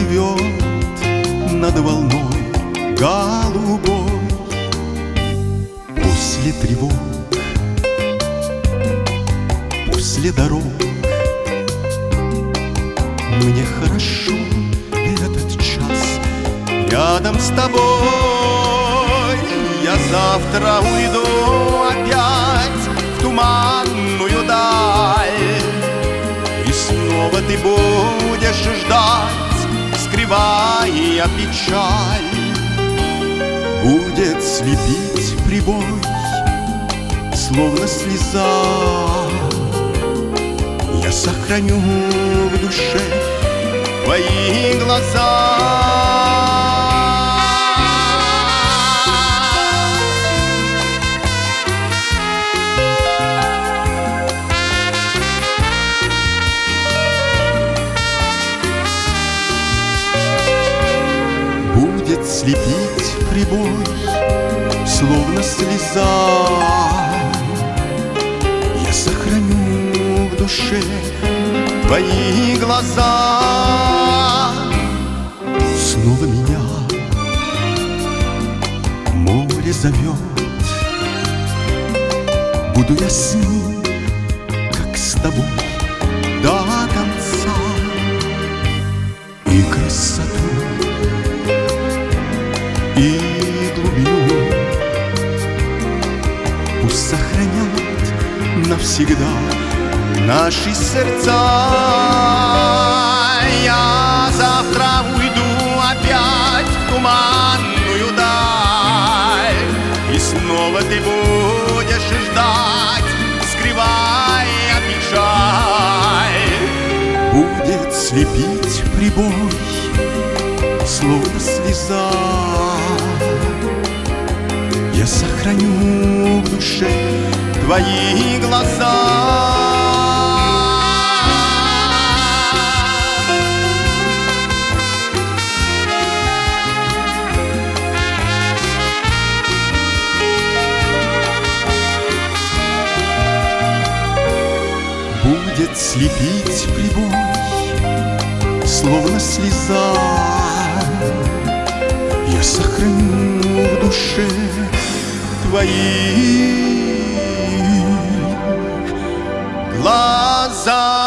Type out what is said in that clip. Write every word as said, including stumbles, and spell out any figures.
проплывет над волной голубой. После тревог, после дорог мне хорошо этот час рядом с тобой. Я завтра уйду опять в туманную даль, и снова ты будешь ждать, скрывая печаль. Будет слепить прибой, словно слеза. Я сохраню в душе твои глаза. Будет слепить прибой, словно слеза. Я сохраню в душе твои глаза. Снова меня море зовет, буду я с ним, как с тобой, до конца. И красоту, и глубину пусть сохранят навсегда наши сердца. Я завтра уйду опять в туманную даль, и снова ты будешь ждать, скрывая печаль. Будет слепить прибой, словно слеза. Я сохраню в душе твои глаза. Будет слепить прибой, словно слеза. Я сохраню в душе твои глаза.